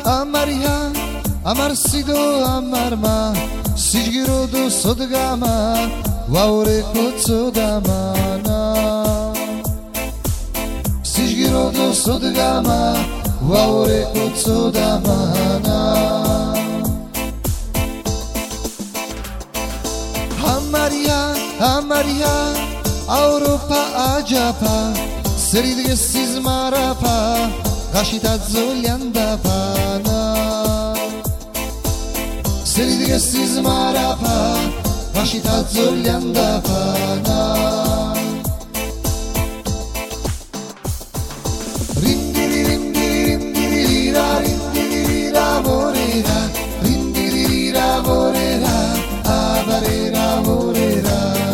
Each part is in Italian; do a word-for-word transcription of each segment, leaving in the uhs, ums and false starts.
Amaria, amar sido amarma, sijgiro do sodgama, waure kotsodamana. Sijgiro do sodgama, waure kotsodamana. Amaria, Amaria, Europa ajapa, seridge sizmarapa, gashita zolyandapana. Seridge sizmarapa, gashita zolyandapana. Rindiri rindiri rindiri ra rindiri ra vorera, rindiri ra vorera, avarera vorera.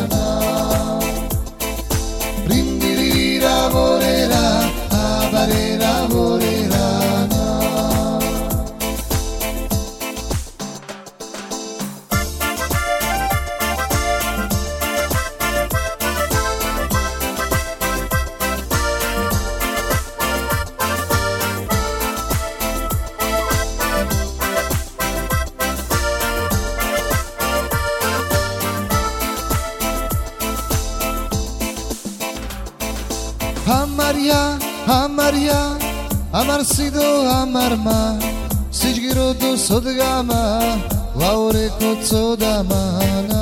Vorera, avarera, vorera, Amaria, Amaria, amar sido amarma, sijgiro do sodgama, waure kotsodamana.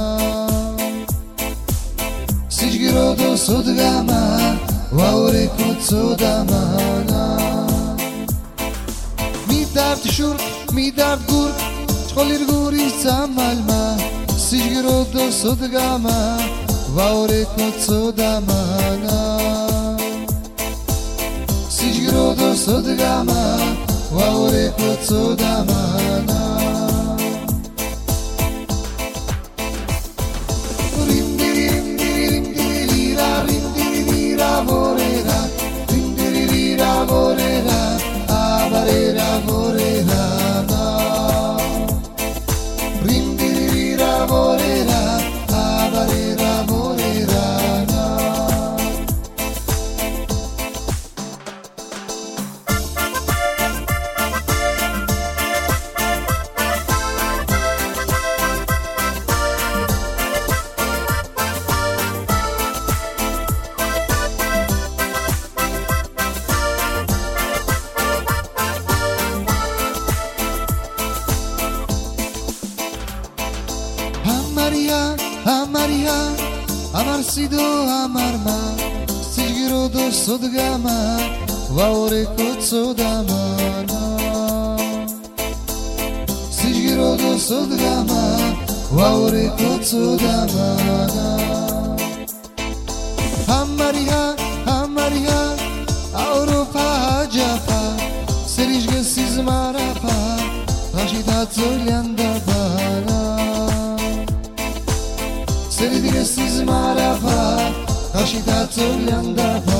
Sijgiro do sodgama, waure kotsodamana. Mi dard shurk, mi dard gurk, chkolir guri samalma, sijgiro do sodgama, waure kotsodamana. Sijgiro do sodgama, waure kotsodamana. Rindiri rindiri rindiri ra rindiri ra vorera, rindiri ra vorera, avarera vorera na. Rindiri ra vorera, avarera vorera na. Amaria, Amaria, amar sido amarma, sijgiro do sodgama, waure kotsodamana. Sijgiro do sodgama, waure kotsodamana. Amaria, Amaria, Europa ajapa, serijge sizmarapa, gashita zolyandapana. Seridge sizmarapa, gashita zolyandapana.